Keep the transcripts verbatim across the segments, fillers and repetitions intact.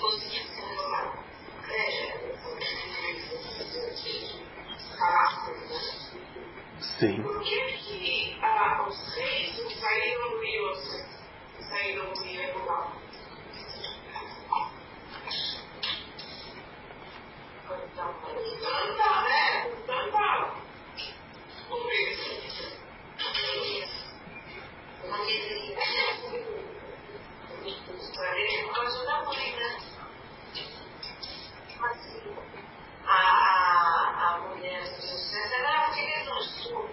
Sim. Por que que ah, os reis não saíram do Yosef, saíram do Yehudá? Tanta, né? Tanta. Por isso. Por causa da mãe, né? Assim, a, a, a mulher do José era aquele no sul.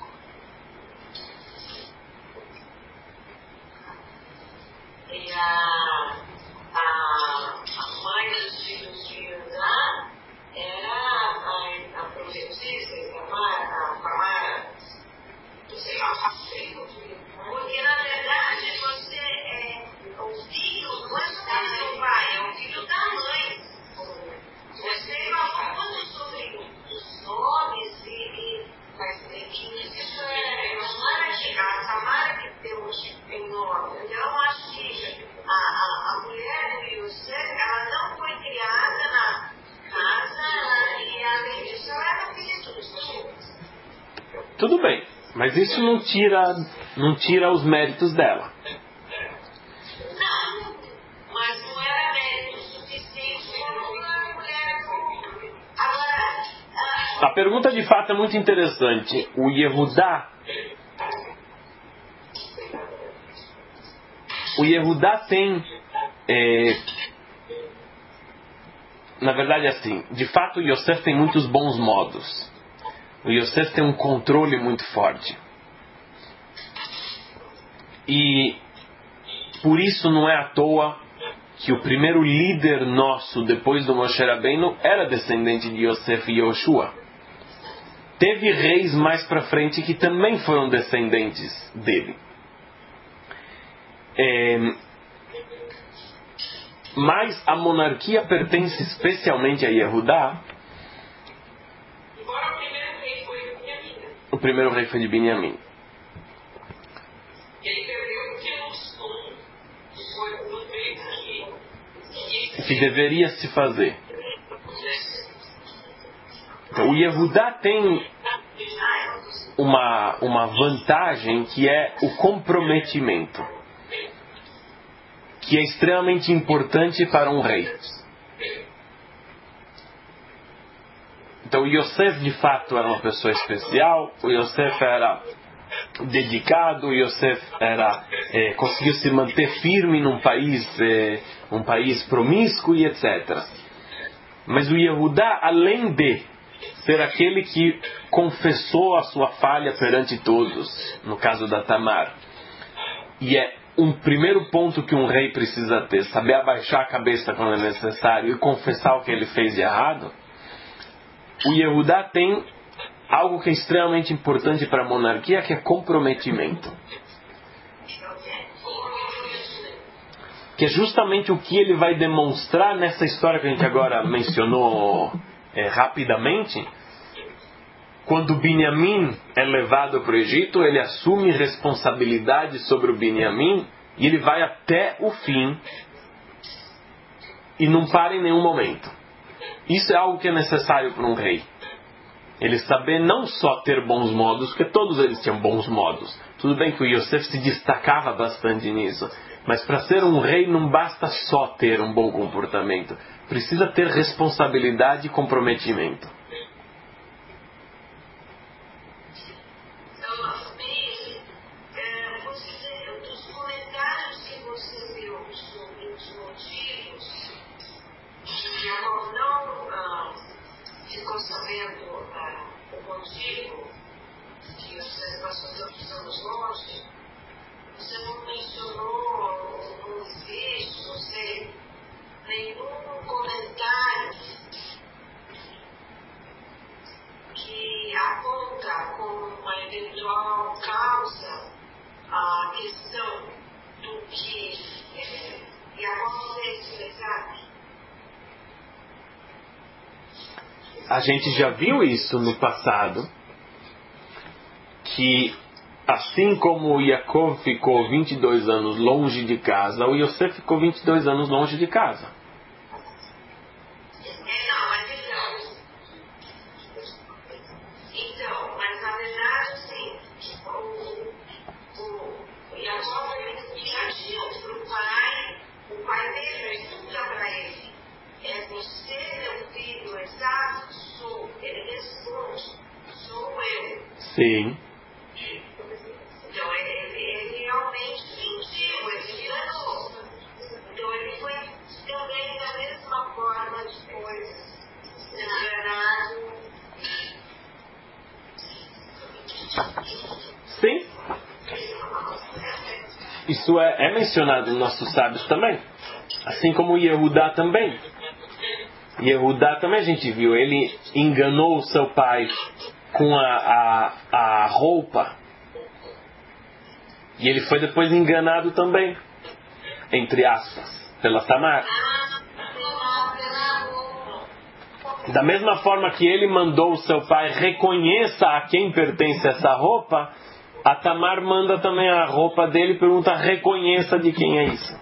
E a, a, a mãe dos filhos de Judá era a, a profetisa, a Tamara. Não sei lá, porque na verdade você é o filho, não é só do seu pai, é o filho da mãe. Você falando sobre os nomes e mas que isso é a Tamara que Deus tem nome. Então acho que a, a, a mulher do Yosef, ela não foi criada na casa e além disso ela era filha dos outros. Tudo bem, mas isso não tira, não tira os méritos dela. Não, mas não era mérito suficiente para uma mulher como... Agora... A pergunta de fato é muito interessante. O Yehudá... O Yehudá tem... É, na verdade, assim, de fato o Yosef tem muitos bons modos. O Yosef tem um controle muito forte. E por isso não é à toa que o primeiro líder nosso depois do Moshe Rabbeinu era descendente de Yosef e Yoshua. Teve reis mais para frente que também foram descendentes dele. É, mas a monarquia pertence especialmente a Yehudá. Embora o primeiro rei foi de Benjamim. O primeiro rei foi de Benjamim. Ele perdeu porque não foi não fez aqui. O que deveria se fazer. Então, o Yehudá tem uma, uma vantagem que é o comprometimento, que é extremamente importante para um rei. Então o Yosef de fato era uma pessoa especial, o Yosef era dedicado, o Yosef era, é, conseguiu se manter firme num país, é, um país promíscuo e etcétera. Mas o Yehudá, além de ser aquele que confessou a sua falha perante todos, no caso da Tamar, e é um primeiro ponto que um rei precisa ter, saber abaixar a cabeça quando é necessário e confessar o que ele fez de errado. O Yehudá tem algo que é extremamente importante para a monarquia, que é comprometimento. Que é justamente o que ele vai demonstrar nessa história que a gente agora mencionou é, rapidamente. Quando Binyamin é levado para o Egito, ele assume responsabilidade sobre o Binyamin e ele vai até o fim e não para em nenhum momento. Isso é algo que é necessário para um rei. Ele saber não só ter bons modos, porque todos eles tinham bons modos. Tudo bem que o Yosef se destacava bastante nisso, mas para ser um rei não basta só ter um bom comportamento. Precisa ter responsabilidade e comprometimento. Ficou sabendo ah, o motivo que você passou tantos anos longe, você não mencionou, não existe, não sei, nenhum comentário que aponta como uma eventual causa a questão do que é, e agora você explicar. A gente já viu isso no passado, que assim como o Yaakov ficou vinte e dois anos longe de casa, o Yosef ficou vinte e dois anos longe de casa. Sim. Então ele, ele, ele realmente sentiu, ele enganou. Então ele foi também da mesma forma depois enganado. Sim. Isso é, é mencionado nos nossos sábios também. Assim como Yehudá também. Yehudá também a gente viu. Ele enganou o seu pai com a, a, a roupa. E ele foi depois enganado também. Entre aspas. Pela Tamar. Da mesma forma que ele mandou o seu pai reconheça a quem pertence essa roupa, a Tamar manda também a roupa dele e pergunta, reconheça de quem é isso.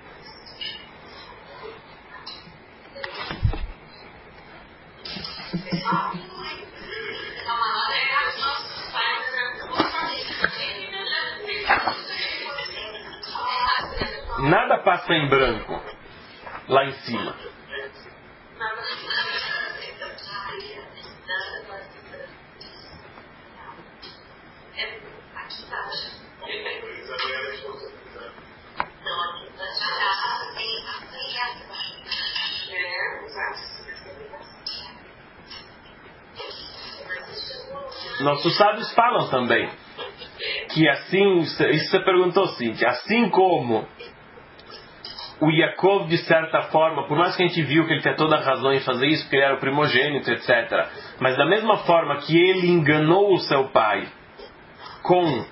Nada passa em branco lá em cima. Nossos sábios falam também que assim, isso você perguntou, Cíntia, assim como o Yaakov, de certa forma, por mais que a gente viu que ele tem toda a razão em fazer isso, porque ele era o primogênito, etcétera, mas da mesma forma que ele enganou o seu pai com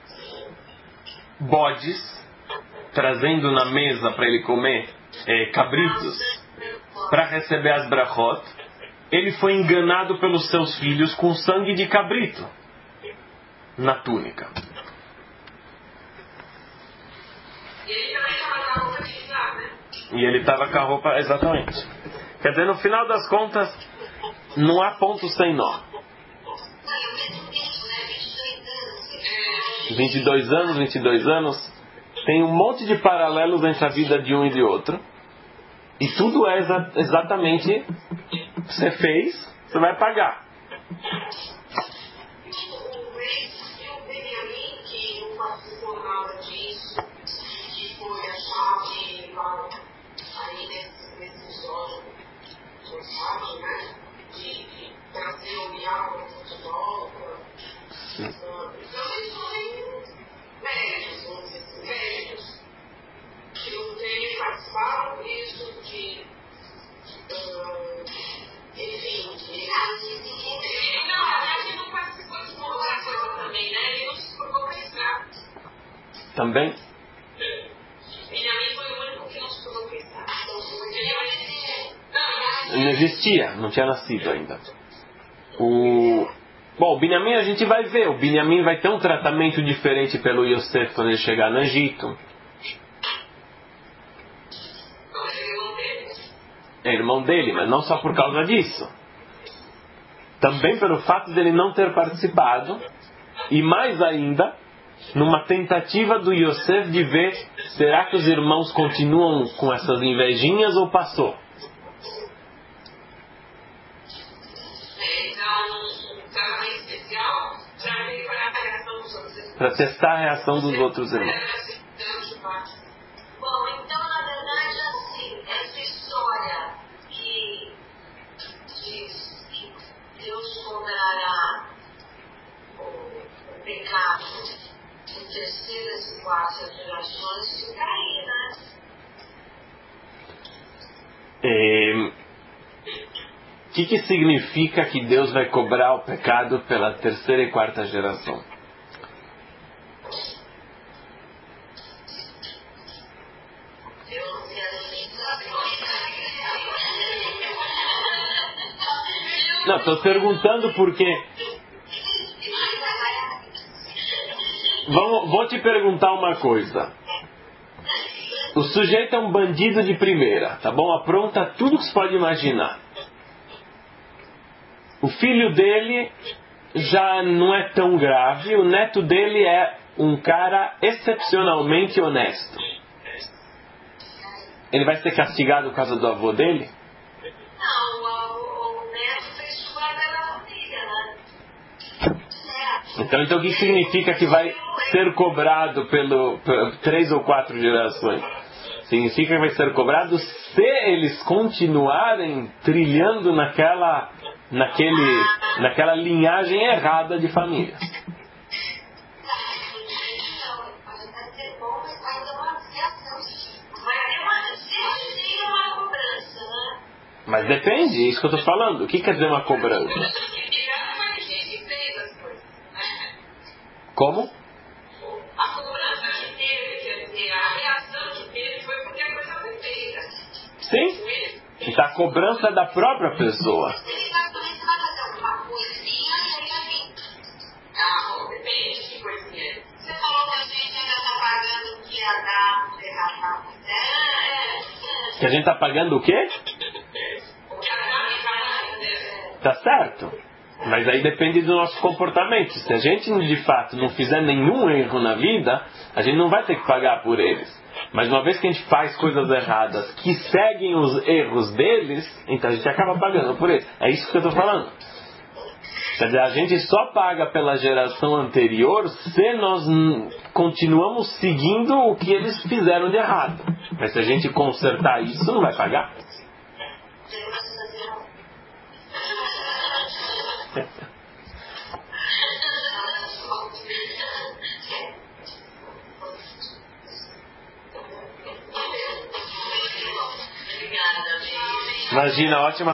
bodes, trazendo na mesa para ele comer é, cabritos, para receber as brachot, ele foi enganado pelos seus filhos com sangue de cabrito na túnica. E ele estava com a roupa, exatamente. Quer dizer, no final das contas, não há ponto sem nó. vinte e dois anos, vinte e dois anos, tem um monte de paralelos entre a vida de um e de outro. E tudo é exa- exatamente você fez, você vai pagar. Também? Não existia, não tinha nascido ainda. O... Bom, o Binyamin a gente vai ver. O Binyamin vai ter um tratamento diferente pelo Yosef quando ele chegar no Egito. É irmão dele, mas não só por causa disso. Também pelo fato dele não ter participado. E mais ainda, numa tentativa do Yosef de ver, será que os irmãos continuam com essas invejinhas ou passou? Para testar a reação dos outros irmãos. Bom, então na verdade assim, essa história que diz que Deus cobrará o pecado em terceiras e quartas gerações, fica aí, né? O que, que significa que Deus vai cobrar o pecado pela terceira e quarta geração? Não, estou perguntando porque... Vamos, vou te perguntar uma coisa. O sujeito é um bandido de primeira, tá bom? Apronta tudo que você pode imaginar. O filho dele já não é tão grave, o neto dele é um cara excepcionalmente honesto. Ele vai ser castigado por causa do avô dele? Não, o, o neto fez fora da família, né? Então, então o que significa que vai ser cobrado pelo, por três ou quatro gerações? Significa que vai ser cobrado se eles continuarem trilhando naquela, naquele, naquela linhagem errada de família. Mas depende, é isso que eu estou falando. O que quer dizer uma cobrança? Como? A cobrança que teve, quer dizer, a reação que teve foi porque a coisa foi feita. Sim. Então a cobrança é da própria pessoa. Ele vai começar a fazer uma coisinha e aí vai vir. Ah, bom, depende de coisinha. Você falou que a gente ainda está pagando o que ia dar por errar. É, é. Que a gente está pagando o quê? Tá certo. Mas aí depende do nosso comportamento. Se a gente de fato não fizer nenhum erro na vida, a gente não vai ter que pagar por eles. Mas uma vez que a gente faz coisas erradas que seguem os erros deles, então a gente acaba pagando por eles. É isso que eu estou falando. Quer dizer, a gente só paga pela geração anterior se nós continuamos seguindo o que eles fizeram de errado. Mas se a gente consertar isso, não vai pagar. Imagina, ótima